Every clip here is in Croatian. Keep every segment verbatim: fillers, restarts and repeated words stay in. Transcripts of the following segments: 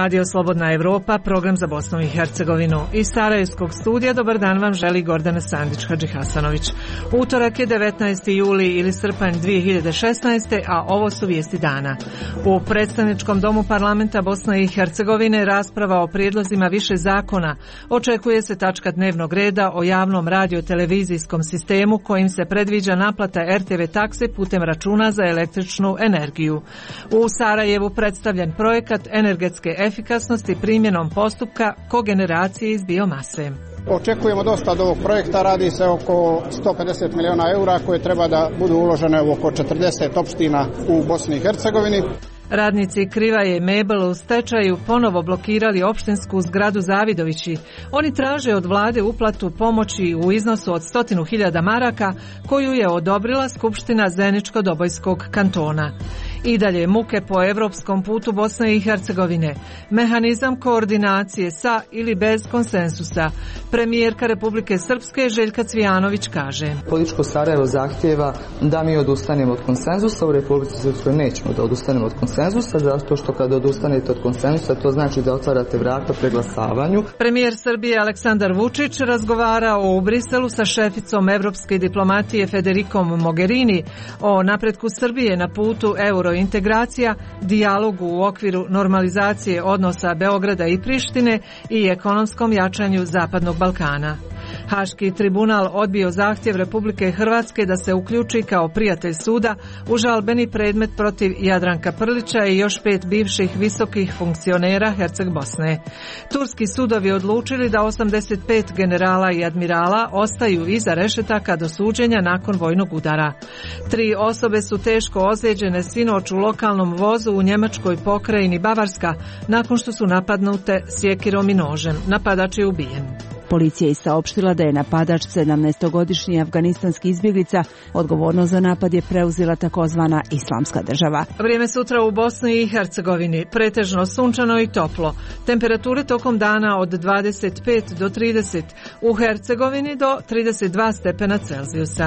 Radio Slobodna Evropa, program za Bosnu i Hercegovinu. Iz Sarajevskog studija dobar dan vam želi Gordana Sandić-Hadžihasanović. Utorak je devetnaesti juli ili srpanj dvije hiljade šesnaeste. a ovo su vijesti dana. U predstavničkom domu parlamenta Bosne i Hercegovine rasprava o prijedlozima više zakona. Očekuje se tačka dnevnog reda o javnom radio-televizijskom sistemu kojim se predviđa naplata er te ve takse putem računa za električnu energiju. U Sarajevu predstavljen projekat energetske efikasnosti primjenom postupka kogeneracije iz biomase. Očekujemo dosta od ovog projekta, radi se oko sto pedeset miliona eura koje treba da budu uložene u oko četrdeset opština u Bosni i Hercegovini. Radnici Krivaje i Mebel u stečaju ponovo blokirali opštinsku zgradu Zavidovići. Oni traže od vlade uplatu pomoći u iznosu od stotinu hiljada maraka koju je odobrila Skupština Zeničko-Dobojskog kantona. I dalje muke po evropskom putu Bosne i Hercegovine. Mehanizam koordinacije sa ili bez konsensusa. Premijerka Republike Srpske Željka Cvijanović kaže: Političko Sarajevo zahtjeva da mi odustanemo od konsenzusa. U Republici Srpskoj nećemo da odustanemo od konsenzusa, zato što kada odustanete od konsenzusa to znači da otvarate vrata preglasavanju. Premijer Srbije Aleksandar Vučić razgovarao u Briselu sa šeficom evropske diplomatije Federikom Mogherini o napretku Srbije na putu eurointegracija, dijalogu u okviru normalizacije odnosa Beograda i Prištine i ekonomskom jačanju Zapadnog Balkana. Haški tribunal odbio zahtjev Republike Hrvatske da se uključi kao prijatelj suda u žalbeni predmet protiv Jadranka Prlića i još pet bivših visokih funkcionera Herceg Bosne. Turski sudovi odlučili da osamdeset pet generala i admirala ostaju iza rešetaka do suđenja nakon vojnog udara. Tri osobe su teško ozlijeđene sinoć u lokalnom vozu u njemačkoj pokrajini Bavarska nakon što su napadnute sjekirom i nožem. Napadač je ubijen. Policija je saopštila da je napadač sedamnaestogodišnji afganistanski izbjeglica. Odgovornost za napad je preuzela takozvana Islamska država. Vrijeme sutra u Bosni i Hercegovini. Pretežno sunčano i toplo. Temperature tokom dana od dvadeset pet do trideset. U Hercegovini do trideset dva stepena Celzijusa.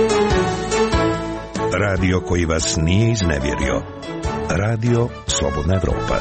Radio koji vas nije iznevjerio. Radio Slobodna Evropa.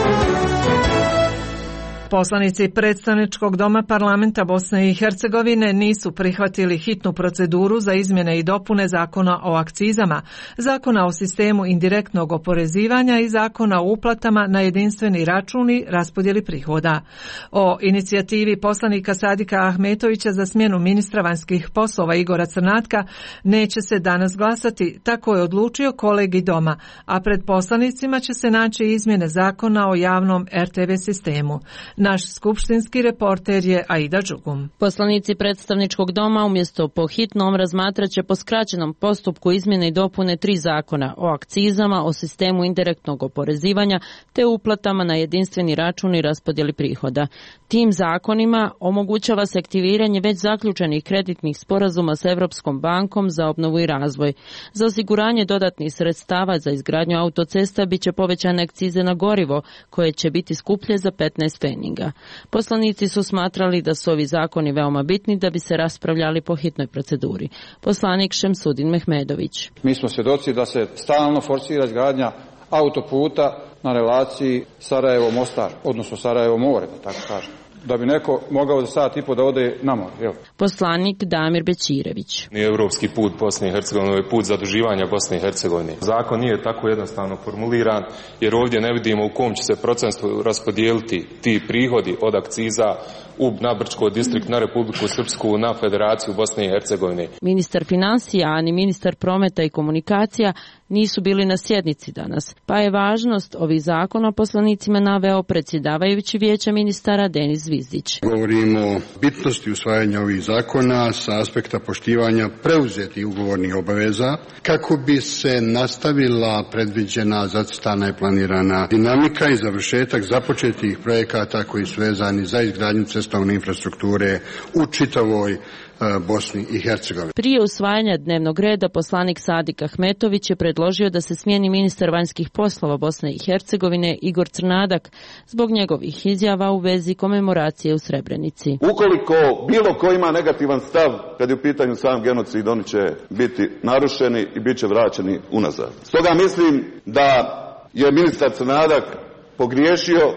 Poslanici predstavničkog doma parlamenta Bosne i Hercegovine nisu prihvatili hitnu proceduru za izmjene i dopune zakona o akcizama, zakona o sistemu indirektnog oporezivanja i zakona o uplatama na jedinstveni račun i raspodjeli prihoda. O inicijativi poslanika Sadika Ahmetovića za smjenu ministra vanjskih poslova Igora Crnatka neće se danas glasati, tako je odlučio kolegi doma, a pred poslanicima će se naći izmjene zakona o javnom er te ve sistemu. Naš skupštinski reporter je Aida Đugum. Poslanici predstavničkog doma umjesto po hitnom razmatraće po skraćenom postupku izmjene i dopune tri zakona o akcizama, o sistemu indirektnog oporezivanja te uplatama na jedinstveni račun i raspodjeli prihoda. Tim zakonima omogućava se aktiviranje već zaključenih kreditnih sporazuma s Europskom bankom za obnovu i razvoj. Za osiguranje dodatnih sredstava za izgradnju autocesta bit će povećane akcize na gorivo, koje će biti skuplje za petnaest pfenninga. Poslanici su smatrali da su ovi zakoni veoma bitni da bi se raspravljali po hitnoj proceduri. Poslanik Šemsudin Mehmedović. Mi smo svjedoci da se stalno forsira izgradnja autoputa na relaciji Sarajevo-Mostar, odnosno Sarajevo-More, da tako kažem, da bi neko mogao za sat i po da ode na more. Jel? Poslanik Damir Bećirević. Nije evropski put Bosne i Hercegovine, je put zaduživanja Bosne i Hercegovine. Zakon nije tako jednostavno formuliran, jer ovdje ne vidimo u kom će se procentu raspodijeliti ti prihodi od akciza u na Brčko distrikt, na Republiku Srpsku, na Federaciju Bosne i Hercegovine. Ministar financija, ani ministar prometa i komunikacija nisu bili na sjednici danas, pa je važnost ovih zakona poslanicima naveo predsjedavajući vijeća ministara Denis Zvizdić. Govorimo o bitnosti usvajanja ovih zakona sa aspekta poštivanja preuzetih ugovornih obaveza kako bi se nastavila predviđena, zacrtana i planirana dinamika i završetak započetih projekata koji su vezani za izgradnju cestovne infrastrukture u čitavoj Bosni i Hercegovini. Prije usvajanja dnevnog reda poslanik Sadik Ahmetović je predložio da se smijeni ministar vanjskih poslova Bosne i Hercegovine Igor Crnadak zbog njegovih izjava u vezi komemoracije u Srebrenici. Ukoliko bilo ko ima negativan stav kad je u pitanju sam genocid, oni će biti narušeni i bit će vraćeni unazad. Stoga mislim da je ministar Crnadak pogriješio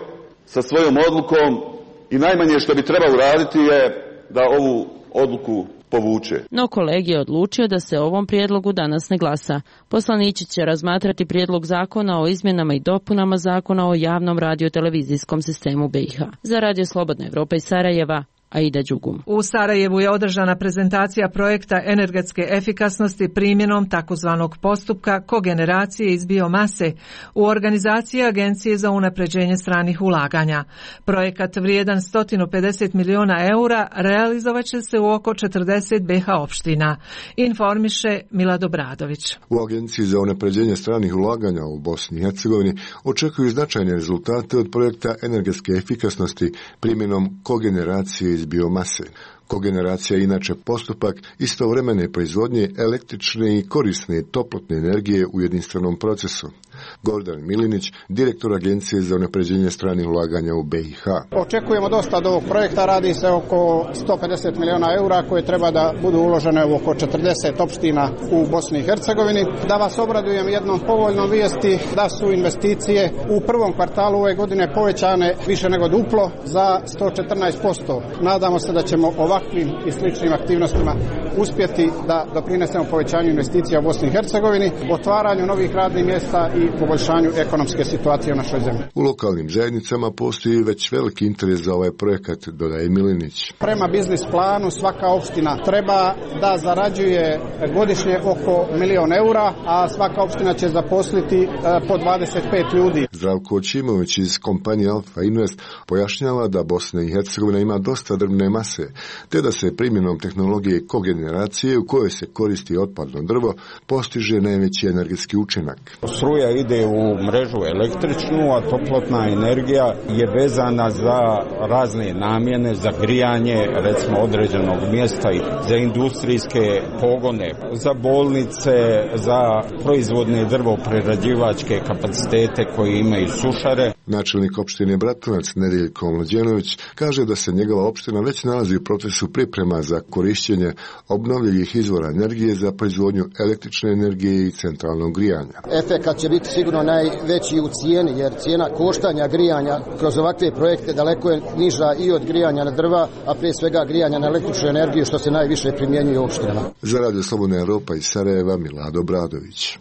sa svojom odlukom i najmanje što bi trebao uraditi je da ovu odluku povuče. No kolegi je odlučio da se o ovom prijedlogu danas ne glasa. Poslanici će razmatrati prijedlog zakona o izmjenama i dopunama zakona o javnom radio-televizijskom sistemu B i H. Za Radio Slobodna Evropa iz Sarajeva, Aida Đugum. U Sarajevu je održana prezentacija projekta energetske efikasnosti primjenom takozvanog postupka kogeneracije iz biomase u organizaciji Agencije za unapređenje stranih ulaganja. Projekat vrijedan sto pedeset miliona eura realizovat će se u oko četrdeset B i H opština, informiše Milad Obradović. U Agenciji za unapređenje stranih ulaganja u Bosni i Hercegovini očekuju značajne rezultate od projekta energetske efikasnosti primjenom kogeneracije iz biomase. Kogeneracija je inače postupak istovremene proizvodnje električne i korisne toplotne energije u jedinstvenom procesu. Gordan Milinić, direktor Agencije za unapređenje stranih ulaganja u B i H. Očekujemo dosta od ovog projekta, radi se oko sto pedeset miliona eura koje treba da budu uložene u oko četrdeset opština u Bosni i Hercegovini. Da vas obradujem jednom povoljnom vijesti da su investicije u prvom kvartalu ove godine povećane više nego duplo za sto četrnaest posto. Nadamo se da ćemo ovakvim i sličnim aktivnostima uspjeti da doprinesemo povećanju investicija u Bosni i Hercegovini, otvaranju novih radnih mjesta i poboljšanju ekonomske situacije u našoj zemlji. U lokalnim zajednicama postoji već veliki interes za ovaj projekat, dodaje Milinić. Prema biznis planu svaka opština treba da zarađuje godišnje oko milion eura, a svaka opština će zaposliti po dvadeset pet ljudi. Zdravko Očimović iz kompanije Alfa Invest pojašnjava da Bosna i Hercegovina ima dosta drvne mase, te da se primjenom tehnologije kogeneracije u kojoj se koristi otpadno drvo postiže najveći energetski učinak. Struja ide u mrežu električnu, a toplotna energija je vezana za razne namjene, za grijanje recimo određenog mjesta i za industrijske pogone, za bolnice, za proizvodne drvoprerađivačke kapacitete koji imaju sušare. Načelnik opštine Bratunac Nedeljko Mlađenović kaže da se njegova opština već nalazi u procesu priprema za korišćenje obnovljivih izvora energije za proizvodnju električne energije i centralnog grijanja. Efekat će biti sigurno najveći u cijeni, jer cijena koštanja grijanja kroz ovakve projekte daleko je niža i od grijanja na drva, a prije svega grijanja na električnu energiju, što se najviše primjenjuje u opštinama. Za Radio Slobodna Evropa iz Sarajeva, Milad Obradović.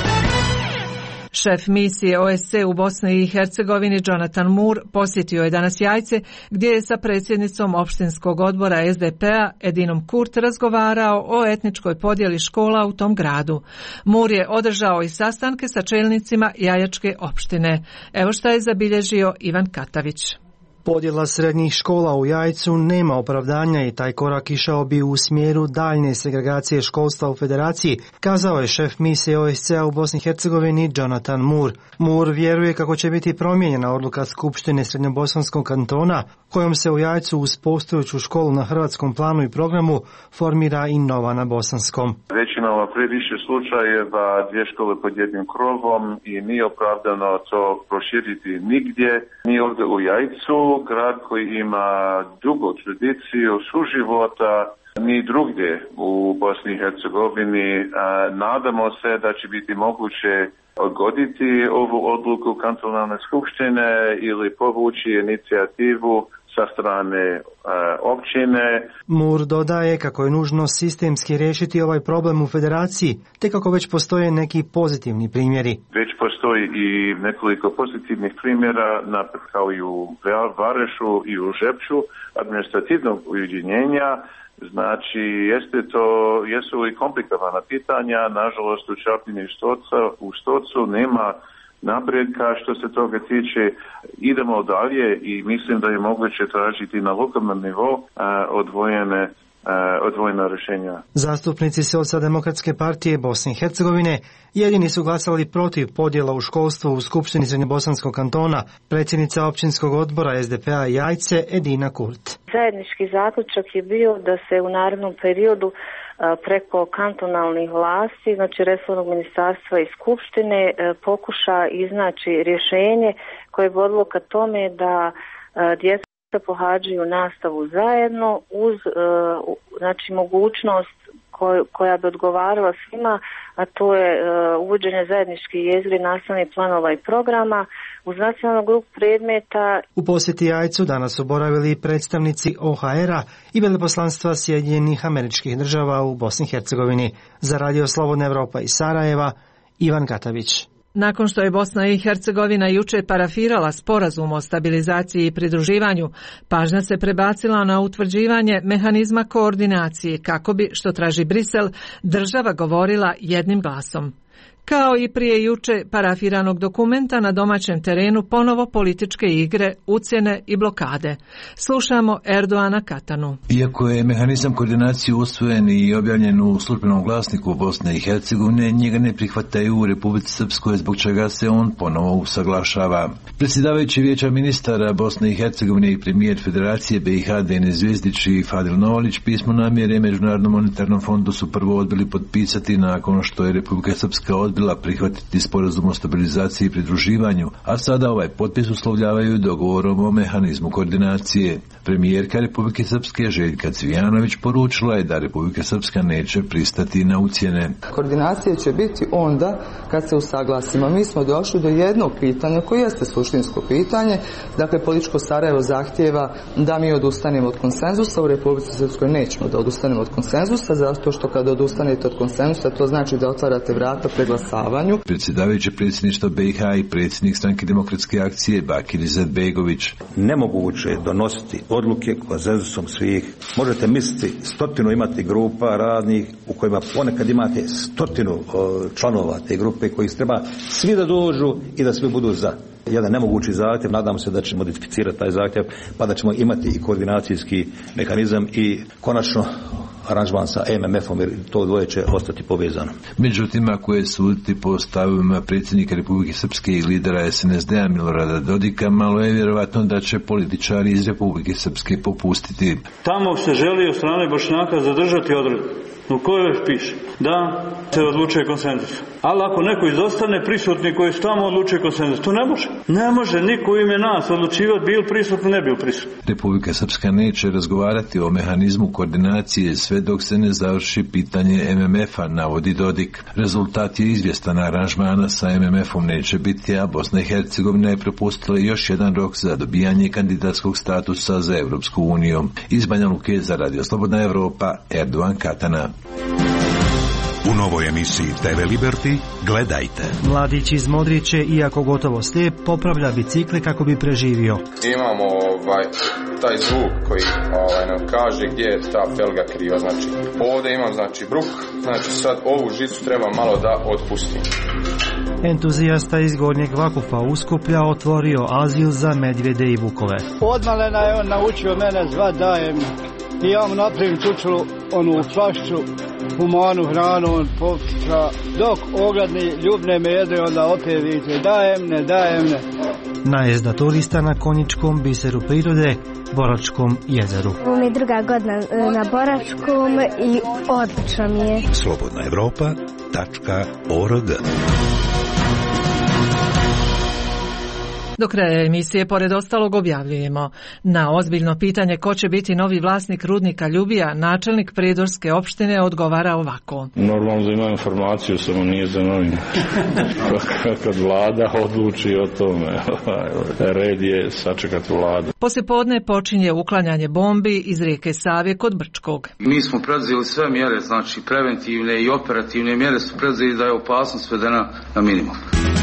Šef misije O S C e u Bosni i Hercegovini Jonathan Moore posjetio je danas Jajce, gdje je sa predsjednicom opštinskog odbora S D P-a Edinom Kurt razgovarao o etničkoj podjeli škola u tom gradu. Moore je održao i sastanke sa čelnicima Jajačke opštine. Evo šta je zabilježio Ivan Katavić. Podjela srednjih škola u Jajcu nema opravdanja i taj korak išao bi u smjeru daljne segregacije školstva u federaciji, kazao je šef misije O S C a u Bosni i Hercegovini Jonathan Moore. Moore vjeruje kako će biti promijenjena odluka Skupštine Srednjobosanskog kantona, kojom se u Jajcu uz postojeću školu na hrvatskom planu i programu formira i nova na bosanskom. Već imamo previše slučajeva dvije škole pod jednim krovom i nije opravdano to proširiti nigdje, ni ovdje u Jajcu, grad koji ima dugu tradiciju suživota, ni drugdje u Bosni i Hercegovini. Nadamo se da će biti moguće odgoditi ovu odluku kantonalne skupštine ili povući inicijativu sa strane e, općine. Moore dodaje kako je nužno sistemski riješiti ovaj problem u federaciji, te kako već postoje neki pozitivni primjeri. Već postoji i nekoliko pozitivnih primjera, napred kao i u Varešu i u Žepču, administrativnog ujedinjenja. Znači, jeste to, jesu i komplikovana pitanja, nažalost u Čapljini i u Stocu nema napredka što se toga tiče. Idemo dalje i mislim da je moguće tražiti na lokalnom nivou odvojene odvojena rješenja. Zastupnici Socijaldemokratske partije Bosne i Hercegovine jedini su glasali protiv podjela u školstvu u Skupštini Srednjobosanskog kantona, predsjednica općinskog odbora S D P-a Jajce Edina Kurt. Zajednički zaključak je bio da se u narednom periodu preko kantonalnih vlasti, znači resornog ministarstva i skupštine, pokuša iznaći rješenje koje bi vodilo ka tome da djeca pohađaju nastavu zajedno uz znači mogućnost koj, koja bi odgovarala svima, a to je uvođenje zajedničkih jezgri nastavnih planova i programa uz nacionalnu grupu predmeta. U posjeti Jajcu danas su boravili predstavnici O H R-a i veleposlanstva Sjedinjenih Američkih Država u Bosni i Hercegovini. Za Radio Slobodna Evropa iz Sarajeva, Ivan Katavić. Nakon što je Bosna i Hercegovina juče parafirala sporazum o stabilizaciji i pridruživanju, pažnja se prebacila na utvrđivanje mehanizma koordinacije kako bi, što traži Brisel, država govorila jednim glasom. Kao i prije juče parafiranog dokumenta na domaćem terenu ponovo političke igre, ucjene i blokade. Slušamo Erdoana Katanu. Iako je mehanizam koordinacije usvojen i objavljen u službenom glasniku Bosne i Hercegovine, njega ne prihvataju u Republici Srpskoj, zbog čega se on ponovo usaglašava. Predsjedavajući Vijeća ministara Bosne i Hercegovine i premijer Federacije B i H Denis Zvjezdić i Fadil Novalić pismo namjere Međunarodnom monetarnom fondu su prvo odbili potpisati nakon što je Republika Srpska odbila bila prihvatiti sporazum o stabilizaciji i pridruživanju, a sada ovaj potpis uslovljavaju dogovorom o mehanizmu koordinacije. Premijerka Republike Srpske Željka Cvijanović poručila je da Republika Srpska neće pristati na ucjene. Koordinacija će biti onda kad se usaglasimo. Mi smo došli do jednog pitanja koje jeste suštinsko pitanje. Dakle, političko Sarajevo zahtijeva da mi odustanemo od konsenzusa. U Republici Srpskoj nećemo da odustanemo od konsenzusa, zato što kada odustanete od konsenzusa to znači da otvarate vrata preglasavanju. Predsjedavajući predsjedništva B i H i predsjednik Stranke demokratske akcije Bakir Izetbegović. Nemoguće je donositi odluke konsenzusom svih. Možete misliti stotinu imati grupa radnih u kojima ponekad imate stotinu članova te grupe koji treba svi da dođu i da svi budu za. Jedan nemogući zahtjev, nadam se da ćemo modificirati taj zahtjev pa da ćemo imati i koordinacijski mehanizam i konačno aranžman sa M M F-om, jer to dvoje će ostati povezano. Međutim, ako je suditi po stavovima predsjednika Republike Srpske i lidera S N S D-a Milorada Dodika, malo je vjerovatno da će političari iz Republike Srpske popustiti. Tamo se želi od strane Bošnjaka zadržati odredbu u kojoj piše da se odlučuje konsenzus. Ali ako neko izostane, prisutni koji su tamo odlučuje konsenzus, to ne može. Ne može niko u ime nas odlučivati bil prisutni, ne bil prisutni. Republika Srpska neće razgovarati o mehanizmu koordinacije sve dok se ne završi pitanje M M F-a, navodi Dodik. Rezultat je izvjestan, aranžmana sa M M F-om neće biti, a Bosna i Hercegovina je propustila još jedan rok za dobijanje kandidatskog statusa za Evropsku uniju. Iz Banja Luke za Radio Slobodna Evropa, Erdoan Katana. U novoj emisiji T V Liberty gledajte. Mladić iz Modriće, iako gotovo slijep, popravlja bicikle kako bi preživio. Imamo ovaj, taj zvuk koji ovaj, nam kaže gdje je ta felga kriva. Znači, ovdje imam znači, bruk, znači sad ovu žicu treba malo da otpustim. Entuzijasta iz Gornjeg Vakufa Uskuplja otvorio azil za medvjede i vukove. Odmalena je on naučio mene zvat dajem. I ja mu napravim čučulu, onu flašću, humanu hranu, on potica, dok ogladni ljubne me jede, onda opet vidite, dajem ne, dajem ne. Najezda turista na konjičkom biseru prirode, Boračkom jezeru. Ovo mi je druga godina na Boračkom i odlično mi je. Slobodna Evropa tačka org. Do kraja emisije, pored ostalog, objavljujemo. Na ozbiljno pitanje ko će biti novi vlasnik rudnika Ljubija, načelnik Prijedorske opštine odgovara ovako. Normalno da ima informaciju, samo nije za novine. Kad vlada odluči o tome, red je sačekati vladu. Poslijepodne počinje uklanjanje bombi iz rijeke Save kod Brčkog. Mi smo preduzeli sve mjere, znači preventivne i operativne mjere su preduzeli da je opasnost svedena na minimum.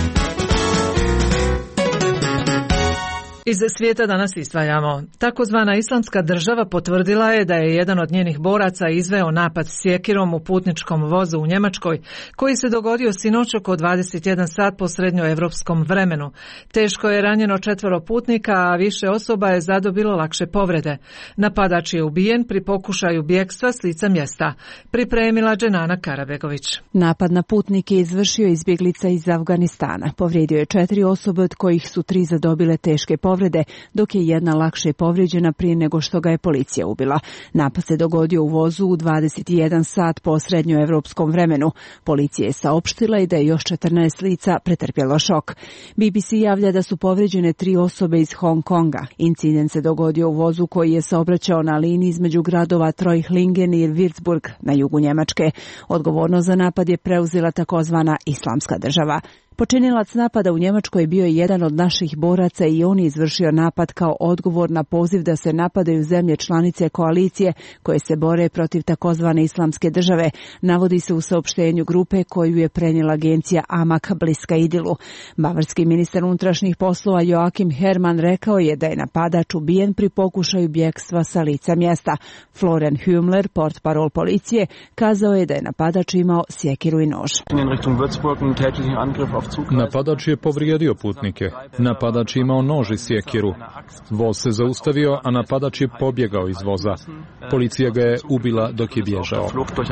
Iz svijeta danas izdvajamo. Takozvana Islamska država potvrdila je da je jedan od njenih boraca izveo napad sjekirom u putničkom vozu u Njemačkoj, koji se dogodio sinoć oko dvadeset jedan sat po srednjoevropskom vremenu. Teško je ranjeno četvoro putnika, a više osoba je zadobilo lakše povrede. Napadač je ubijen pri pokušaju bjegstva s lica mjesta. Pripremila Dženana Karabegović. Napad na putnike izvršio izbjeglica iz Afganistana. Povrijedio je četiri osobe, od kojih su tri zadobile teške povrede, povrede, dok je jedna lakše povrijeđena prije nego što ga je policija ubila. Napad se dogodio u vozu u dvadeset jedan sat po srednjoevropskom vremenu. Policija je saopštila i da je još četrnaest lica pretrpjelo šok. B B C javlja da su povrijeđene tri osobe iz Hong Konga. Incident se dogodio u vozu koji je saobraćao na liniji između gradova Treuchtlingen i Würzburg na jugu Njemačke. Odgovornost za napad je preuzela takozvana Islamska država. Počinilac napada u Njemačkoj bio je jedan od naših boraca i on je izvršio napad kao odgovor na poziv da se napadaju zemlje članice koalicije koje se bore protiv takozvane Islamske države, navodi se u saopštenju grupe koju je prenijela agencija Amak bliska Idilu. Bavarski ministar unutrašnjih poslova Joachim Herrmann rekao je da je napadač ubijen pri pokušaju bjegstva sa lica mjesta. Florian Hümmler, portparol policije, kazao je da je napadač imao sjekiru i nož. Napadač je povrijedio putnike. Napadač je imao nož i sjekiru. Voz se zaustavio, a napadač je pobjegao iz voza. Policija ga je ubila dok je bježao.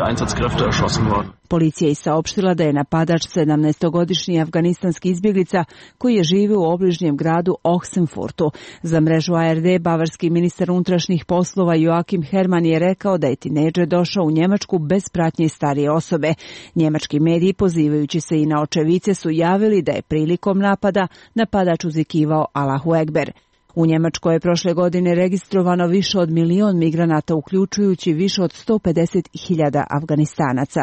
Policija je saopštila da je napadač sedamnaestogodišnji afganistanski izbjeglica koji je živio u obližnjem gradu Ochsenfurtu. Za mrežu A R D bavarski ministar unutrašnjih poslova Joachim Herrmann je rekao da je tinejdžer došao u Njemačku bez pratnje starije osobe. Njemački mediji, pozivajući se i na očevice, su javili da je prilikom napada napadač uzvikivao Allahu Ekber. U Njemačkoj je prošle godine registrovano više od milion migranata, uključujući više od sto pedeset hiljada Afganistanaca.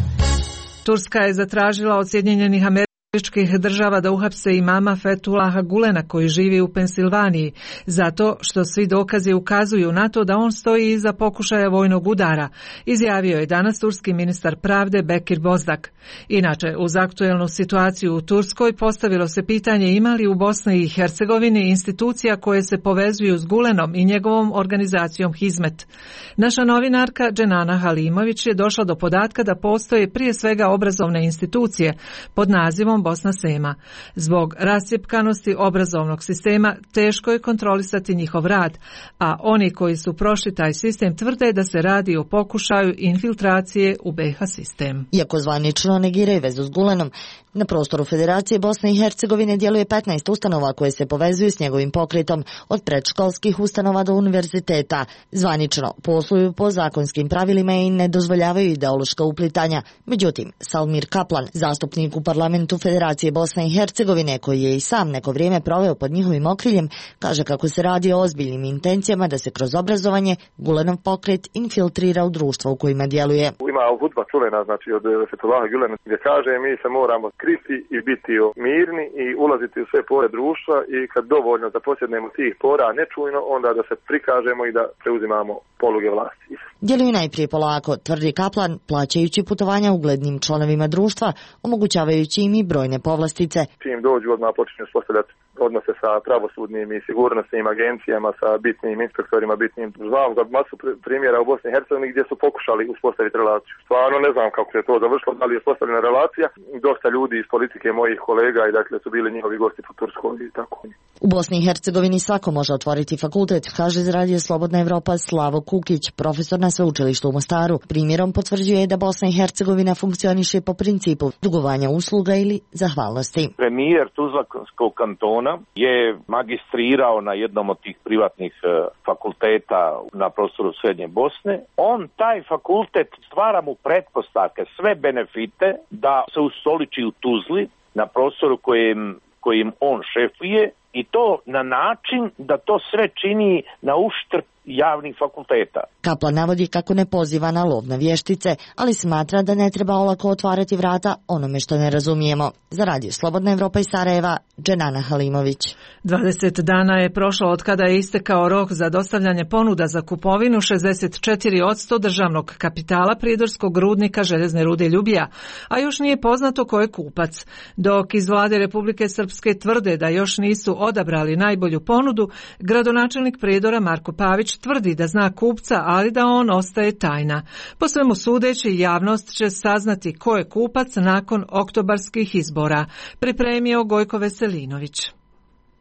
Turska je zatražila od Sjedinjenih Američkih država da uhapse imama Fethullaha Gulena koji živi u Pensilvaniji, zato što svi dokazi ukazuju na to da on stoji iza pokušaja vojnog udara, izjavio je danas turski ministar pravde Bekir Bozdak. Inače, uz aktuelnu situaciju u Turskoj postavilo se pitanje ima li u Bosni i Hercegovini institucija koje se povezuju s Gulenom i njegovom organizacijom Hizmet. Naša novinarka Dženana Halimović je došla do podatka da postoje prije svega obrazovne institucije pod nazivom Bosna Sema. Zbog rascjepkanosti obrazovnog sistema teško je kontrolisati njihov rad, a oni koji su prošli taj sistem tvrde da se radi o pokušaju infiltracije u B iH sistem. Iako zvanično negiraju vezu s Gulenom, na prostoru Federacije Bosne i Hercegovine djeluje petnaest ustanova koje se povezuju s njegovim pokretom, od predškolskih ustanova do univerziteta. Zvanično posluju po zakonskim pravilima i ne dozvoljavaju ideološka uplitanja. Međutim, Salmir Kaplan, zastupnik u parlamentu Federacije Bosne i Hercegovine, koji je i sam neko vrijeme proveo pod njihovim okriljem, kaže kako se radi o ozbiljnim intencijama da se kroz obrazovanje Gulenov pokret infiltrira u društvo u kojima djeluje. Ima hudba čuvena, znači od Fethullaha Gulena, gdje kaže mi se moramo kriti i biti mirni i ulaziti u sve pore društva i kad dovoljno zaposjednemo tih pora nečujno, onda da se prikažemo i da preuzimamo poluge vlasti. Djeluju najprije polako, tvrdi Kaplan, plaćajući putovanja uglednim članovima društva, omogućavajući im i brojne povlastice. Čim dođu odmah počinju uspostavljati odnose sa pravosudnim i sigurnosnim agencijama, sa bitnim inspektorima, bitnim. Znam za masu primjera u Bosni i Hercegovini gdje su pokušali uspostaviti relaciju. Stvarno ne znam kako se to završilo, da li je uspostavljena relacija. Dosta ljudi iz politike mojih kolega i dakle su bili njihovi gosti po Turskoj i tako. U Bosni i Hercegovini svako može otvoriti fakultet, kaže za Radio Slobodna Evropa Slavo Kukić, profesor na sveučilištu u Mostaru. Primjerom potvrđuje da Bosna i Hercegovina funkcioniše po principu dugovanja usluga ili zahvalnosti. Premijer Tuzlanskog kantona je magistrirao na jednom od tih privatnih fakulteta na prostoru Srednje Bosne. On taj fakultet stvara mu pretpostavke, sve benefite da se ustoliči u Tuzli na prostoru kojim, kojim on šefuje i to na način da to sve čini na uštrb javnih fakulteta. Kaplan navodi kako ne poziva na lov na vještice, ali smatra da ne treba olako otvarati vrata onome što ne razumijemo. Za Radio Slobodna Evropa iz Sarajeva, Dženana Halimović. dvadeset dana je prošlo od kada je istekao rok za dostavljanje ponuda za kupovinu šezdeset četiri posto državnog kapitala Prijedorskog rudnika željezne rude Ljubija, a još nije poznato ko je kupac. Dok iz vlade Republike Srpske tvrde da još nisu odabrali najbolju ponudu, gradonačelnik Prijedora Marko Pavić tvrdi da zna kupca, ali da on ostaje tajna. Po svemu sudeći, javnost će saznati ko je kupac nakon oktobarskih izbora, pripremio Gojko Veselinović.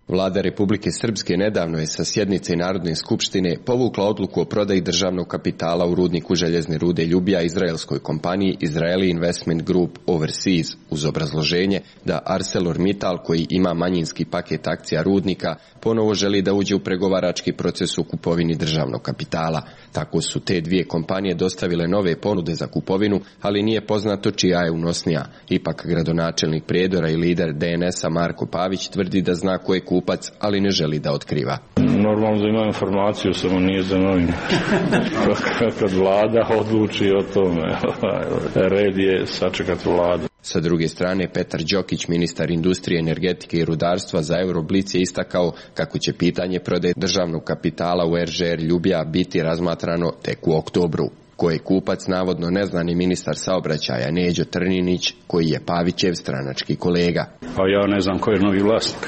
Vlada Republike Srpske nedavno je sa sjednice Narodne skupštine povukla odluku o prodaji državnog kapitala u rudniku željezne rude Ljubija izraelskoj kompaniji Israeli Investment Group Overseas uz obrazloženje da ArcelorMittal, koji ima manjinski paket akcija rudnika, ponovo želi da uđe u pregovarački proces u kupovini državnog kapitala. Tako su te dvije kompanije dostavile nove ponude za kupovinu, ali nije poznato čija je unosnija. Ipak gradonačelnik Prijedora i lider D N S-a Marko Pavić tvrdi da zna ko je kupac, ali ne želi da otkriva. Normalno da ima informaciju, samo nije za novine. Kad vlada odluči o tome, red je sačekati vladu. Sa druge strane, Petar Đokić, ministar industrije, energetike i rudarstva za Euroblic, je istakao kako će pitanje prodaje državnog kapitala u R Ž R Ljubija biti razmatrano tek u oktobru. Ko je kupac, navodno ne zna ni ministar saobraćaja Neđo Trninić, koji je Pavićev stranački kolega. Pa ja ne znam ko je novi vlasnik.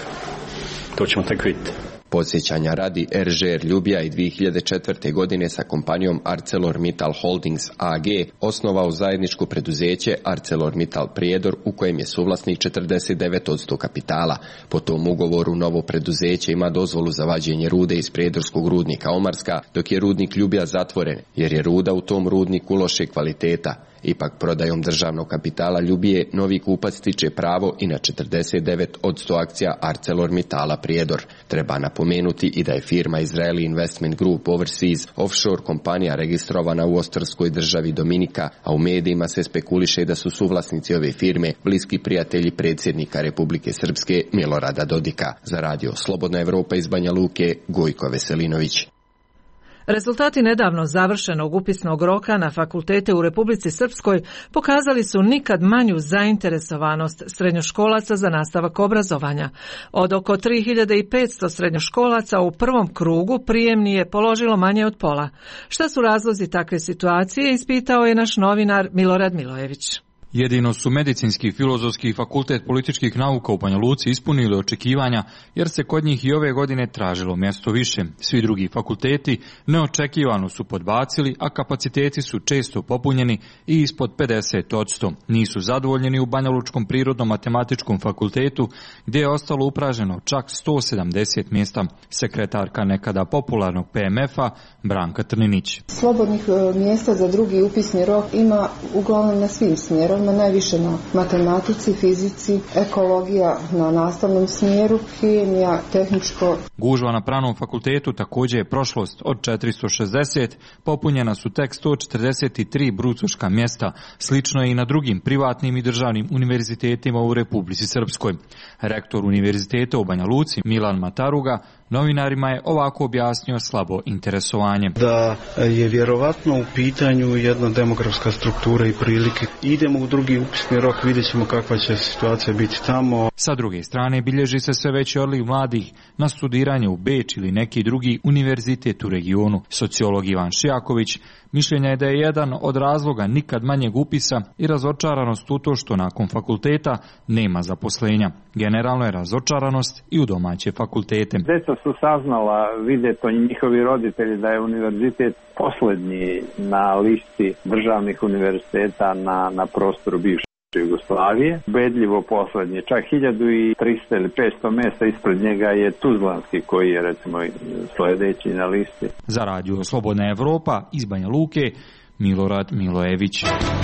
To ćemo tek vidjeti. Podsjećanja radi, R Ž R Ljubija i dvije hiljade četvrte. godine sa kompanijom ArcelorMittal Holdings A G osnovao zajedničko preduzeće ArcelorMittal Prijedor, u kojem je suvlasnik četrdeset devet posto kapitala. Po tom ugovoru novo preduzeće ima dozvolu za vađenje rude iz prijedorskog rudnika Omarska, dok je rudnik Ljubija zatvoren, jer je ruda u tom rudniku loše kvaliteta. Ipak prodajom državnog kapitala Ljubije novi kupac stiče pravo i na četrdeset devet posto akcija ArcelorMittala Prijedor. Treba napomenuti i da je firma Israeli Investment Group Overseas offshore kompanija registrovana u Ostarskoj državi Dominika, a u medijima se spekuliše da su suvlasnici ove firme bliski prijatelji predsjednika Republike Srpske Milorada Dodika. Za radio Slobodna Evropa iz Banja Luke, Gojko Veselinović. Rezultati nedavno završenog upisnog roka na fakultete u Republici Srpskoj pokazali su nikad manju zainteresovanost srednjoškolaca za nastavak obrazovanja. Od oko tri hiljade petsto srednjoškolaca u prvom krugu prijemni je položilo manje od pola. Šta su razlozi takve situacije, ispitao je naš novinar Milorad Milojević. Jedino su Medicinski i Filozofski fakultet političkih nauka u Banja Luci ispunili očekivanja, jer se kod njih i ove godine tražilo mjesto više. Svi drugi fakulteti neočekivano su podbacili, a kapaciteti su često popunjeni i ispod pedeset posto. Nisu zadovoljeni u Banjalučkom prirodno-matematičkom fakultetu, gdje je ostalo upraženo čak sto sedamdeset mjesta. Sekretarka nekada popularnog P M F-a Branka Trninić. Slobodnih mjesta za drugi upisni rok ima uglavnom na svim smjerovima, najviše na matematici, fizici, ekologija na nastavnom smjeru, hemija, tehničko. Gužva na Pravnom fakultetu također je prošlost. Od četiristo šezdeset popunjena su tek sto četrdeset tri brucoška mjesta. Slično je i na drugim privatnim i državnim univerzitetima u Republici Srpskoj. Rektor univerziteta u Banja Luci Milan Mataruga novinarima je ovako objasnio slabo interesovanje. Da je vjerovatno u pitanju jedna demografska struktura i prilike. Idemo u drugi upisni rok, vidjet ćemo kakva će situacija biti tamo. Sa druge strane, bilježi se sve veći odliv mladih na studiranje u Beč ili neki drugi univerzitet u regionu. Sociolog Ivan Šijaković mišljenja je da je jedan od razloga nikad manjeg upisa i razočaranost u to što nakon fakulteta nema zaposlenja. Generalno je razočaranost i u domaće fakultete. Deca su saznala, vide to njihovi roditelji, da je univerzitet posljednji na listi državnih univerziteta na, na prostoru bivše Jugoslavije. Ubedljivo posljednji, čak hiljadu trista ili petsto mjesta ispred njega je Tuzlanski, koji je recimo sljedeći na listi. Za radio Slobodna Evropa iz Banja Luke, Milorad Milojević.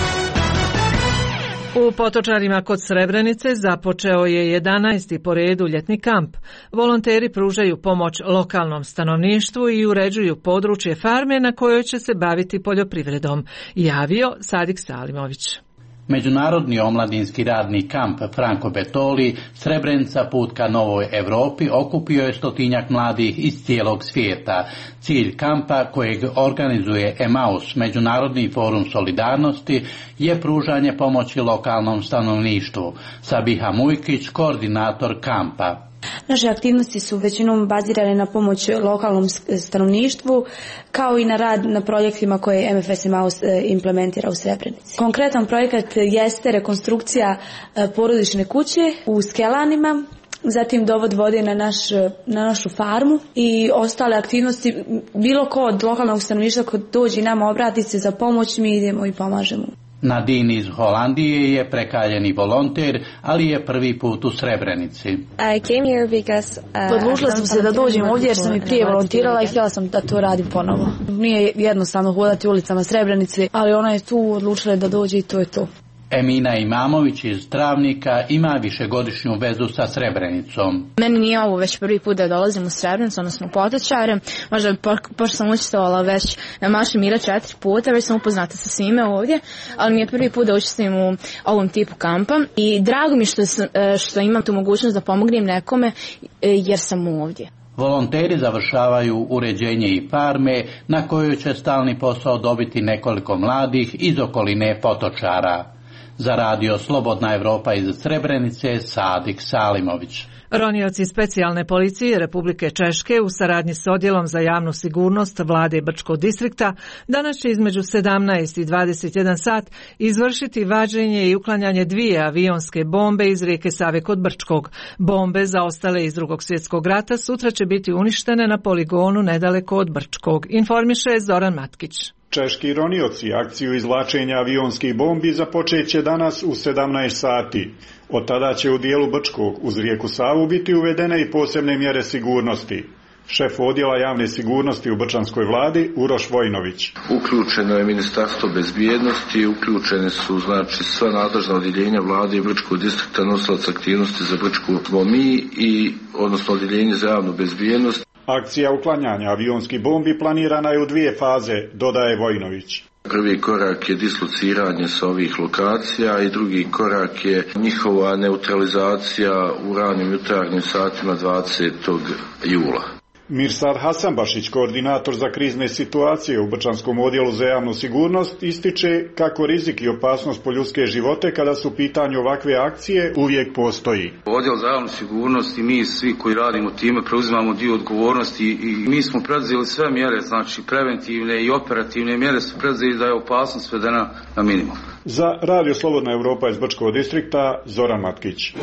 U Potočarima kod Srebrenice započeo je jedanaesti po redu ljetni kamp. Volonteri pružaju pomoć lokalnom stanovništvu i uređuju područje farme na kojoj će se baviti poljoprivredom, javio Sadik Salimović. Međunarodni omladinski radni kamp Franko Betoli, Srebrenica put ka Novoj Europi, okupio je stotinjak mladih iz cijelog svijeta. Cilj kampa, kojeg organizuje Emaus, Međunarodni forum solidarnosti, je pružanje pomoći lokalnom stanovništvu. Sabiha Mujkić, koordinator kampa. Naše aktivnosti su većinom bazirane na pomoć lokalnom stanovništvu, kao i na rad na projektima koje M F S Emaus implementira u Srebrenici. Konkretan projekat jeste rekonstrukcija porodične kuće u Skelanima, zatim dovod vode na, naš, na našu farmu i ostale aktivnosti. Bilo ko od lokalnog stanovništva ko dođe i nama obrati se za pomoć, mi idemo i pomažemo. Nadine iz Holandije je prekaljeni volonter, ali je prvi put u Srebrenici. Odlučila sam se da dođem ovdje jer sam i prije volontirala i htjela sam da to radim ponovo. Nije jednostavno hodati ulicama Srebrenice, ali ona je tu odlučila da dođe i to je to. Emina Imamović iz Travnika ima višegodišnju vezu sa Srebrenicom. Meni nije ovo već prvi put da dolazim u Srebrenicu, odnosno u Potočare. Možda pošto sam učestvovala već na Maršu mira četiri puta, već sam upoznata sa svime ovdje, ali mi je prvi put da učestvujem u ovom tipu kampa i drago mi što, sam, što imam tu mogućnost da pomognem nekome jer sam ovdje. Volonteri završavaju uređenje i farme na kojoj će stalni posao dobiti nekoliko mladih iz okoline Potočara. Za radio Slobodna Evropa iz Srebrenice, Sadik Salimović. Ronioci specijalne policije Republike Češke u saradnji s Odjelom za javnu sigurnost vlade Brčkog distrikta danas će između sedamnaest i dvadeset jedan sat izvršiti vađenje i uklanjanje dvije avionske bombe iz rijeke Save kod Brčkog. Bombe zaostale iz Drugog svjetskog rata sutra će biti uništene na poligonu nedaleko od Brčkog, informiše Zoran Matkić. Češki ronioci akciju izvlačenja avionskih bombi započet će danas u sedamnaest sati. Od tada će u dijelu Brčkog uz rijeku Savu biti uvedene i posebne mjere sigurnosti. Šef odjela javne sigurnosti u brčanskoj vladi Uroš Vojnović. Uključeno je Ministarstvo bezbjednosti, uključene su znači sva nadležna odjeljenja vlade i Brčkog distrikta, nosilac aktivnosti za Brčku dvomi i odnosno odjeljenje za javnu bezbjednost. Akcija uklanjanja avionskih bombi planirana je u dvije faze, dodaje Vojnović. Prvi korak je dislociranje sa ovih lokacija i drugi korak je njihova neutralizacija u ranim jutarnjim satima dvadesetog jula. Mirsad Hasanbašić, koordinator za krizne situacije u Brčanskom odjelu za javnu sigurnost, ističe kako rizik i opasnost po ljudske živote kada su u pitanju ovakve akcije uvijek postoji. Odjel za javnu sigurnost i mi svi koji radimo time preuzimamo dio odgovornosti i mi smo predzeli sve mjere, znači preventivne i operativne mjere su predzeli da je opasnost svedena na minimum. Za radio Slobodna Evropa iz Brčkog distrikta, Zoran Matkić.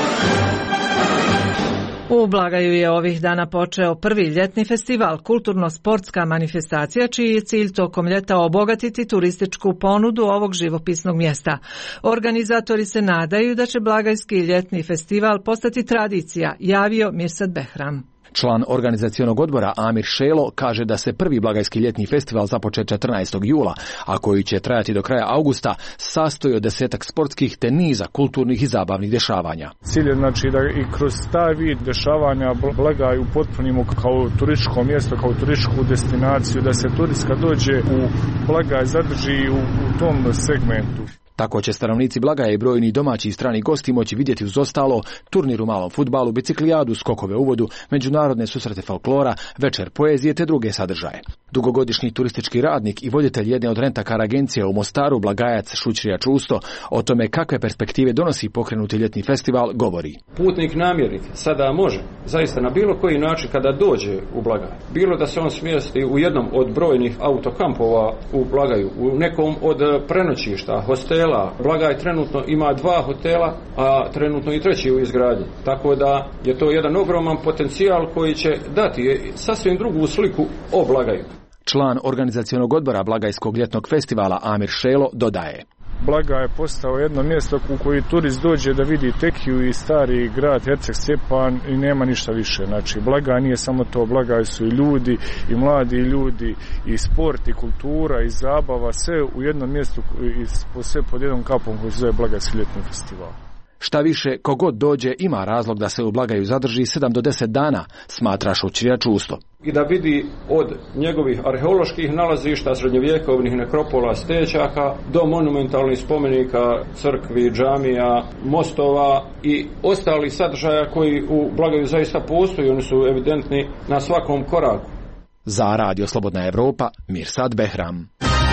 U Blagaju je ovih dana počeo prvi ljetni festival, kulturno-sportska manifestacija čiji je cilj tokom ljeta obogatiti turističku ponudu ovog živopisnog mjesta. Organizatori se nadaju da će Blagajski ljetni festival postati tradicija, javio Mirsad Behram. Član organizacionog odbora Amir Šelo kaže da se prvi Blagajski ljetni festival započet četrnaestog jula, a koji će trajati do kraja augusta, sastoji od desetak sportskih te niza kulturnih i zabavnih dešavanja. Cilj je znači da i kroz taj vid dešavanja Blagaju potpunimo kao turističko mjesto, kao turističku destinaciju, da se turistka dođe u Blagaj, zadrži u, u tom segmentu. Tako će stanovnici Blagaja i brojni domaći i strani gosti moći vidjeti uz ostalo turnir u malom fudbalu, biciklijadu, skokove u vodu, međunarodne susrete folklora, večer poezije te druge sadržaje. Dugogodišnji turistički radnik i voditelj jedne od rentakar agencija u Mostaru, Blagajac Šućrija Čusto, o tome kakve perspektive donosi pokrenuti ljetni festival, govori. Putnik namjernik sada može, zaista na bilo koji način kada dođe u Blagaj, bilo da se on smjesti u jednom od brojnih autokampova u Blagaju, u nekom od prenoćišta, hostela. Blagaj trenutno ima dva hotela, a trenutno i treći u izgradnji. Tako da je to jedan ogroman potencijal koji će dati sasvim drugu sliku o Blagaju. Član organizacionog odbora Blagajskog ljetnog festivala Amir Šelo dodaje. Blagaj je postao jedno mjesto u koji turist dođe da vidi Tekiju i stari grad Herceg Stjepan i nema ništa više. Znači, Blagaj nije samo to, Blagaj su i ljudi, i mladi ljudi, i sport, i kultura, i zabava, sve u jednom mjestu i sve pod jednom kapom koji se zove Blagajski ljetni festival. Šta više, kogod dođe ima razlog da se u Blagaju zadrži sedam do deset dana, smatra Šućrija Čusto. I da vidi od njegovih arheoloških nalazišta, srednjovjekovnih nekropola, stećaka, do monumentalnih spomenika, crkvi, džamija, mostova i ostalih sadržaja koji u Blagaju zaista postoji, oni su evidentni na svakom koraku. Za radio Slobodna Evropa, Mirsad Behram.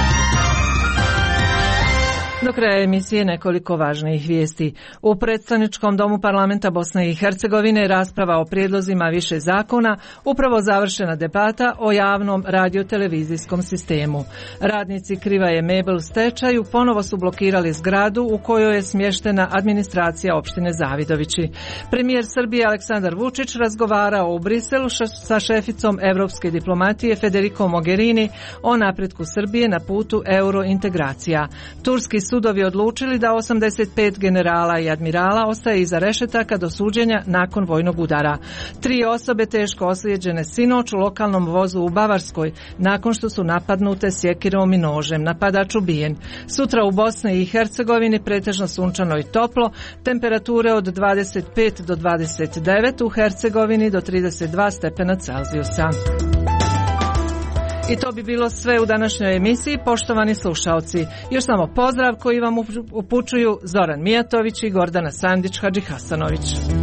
Do kraja emisije nekoliko važnijih vijesti. U predstavničkom domu parlamenta Bosne i Hercegovine rasprava o prijedlozima više zakona, upravo završena debata o javnom radiotelevizijskom sistemu. Radnici Krivaje Mebel u stečaju ponovo su blokirali zgradu u kojoj je smještena administracija opštine Zavidovići. Premijer Srbije Aleksandar Vučić razgovarao u Briselu sa šeficom evropske diplomatije Federico Mogherini o napretku Srbije na putu eurointegracija. Turski sudovi odlučili da osamdeset pet generala i admirala ostaje iza rešetaka do suđenja nakon vojnog udara. Tri osobe teško ozlijeđene sinoć u lokalnom vozu u Bavarskoj nakon što su napadnute sjekirom i nožem. Napadač ubijen. Sutra u Bosni i Hercegovini pretežno sunčano i toplo, temperature od dvadeset pet do dvadeset devet, u Hercegovini do trideset dva stepena Celzijusa. I to bi bilo sve u današnjoj emisiji, poštovani slušaoci. Još samo pozdrav koji vam upućuju Zoran Mijatović i Gordana Sandić Hadžihasanović.